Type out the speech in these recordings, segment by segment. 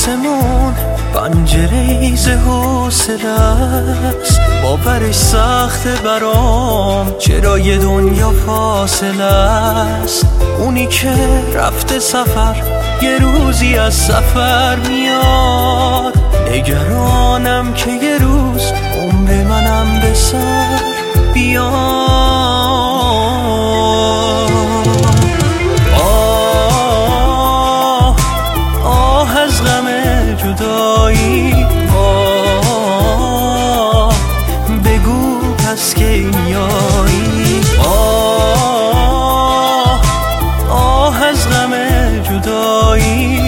آسمون پنجره ز حوصله است، باورش سخته برام چرا یه دنیا فاصله است. اونی که رفته سفر یه روزی از سفر میاد، نگرانم که یه روز عمر منم به سر بیاد. از غم جدایی بگو پس کی میایی. از غم جدایی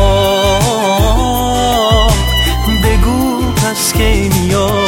بگو پس کی میایی.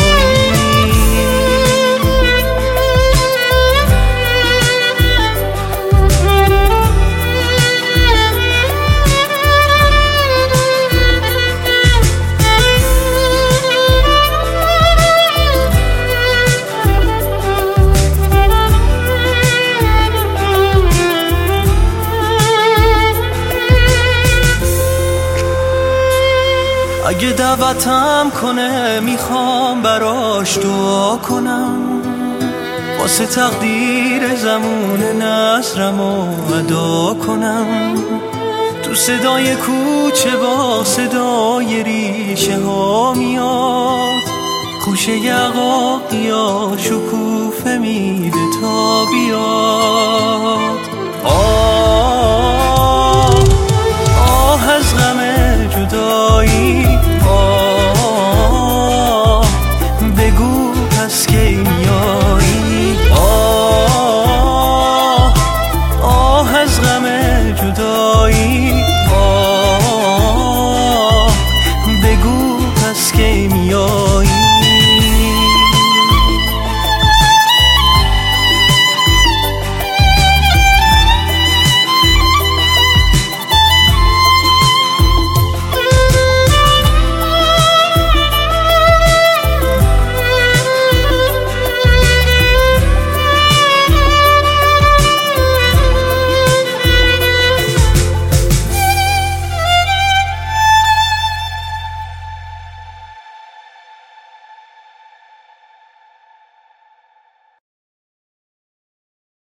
اگه دعوتم کنه میخوام براش دعا کنم، واسه تقدیر زمون نظرمو ادا کنم. تو صدای کوچه با صدای ریشه ها میاد، خوشه یقاقی ها شکوفه میده تا بیاد.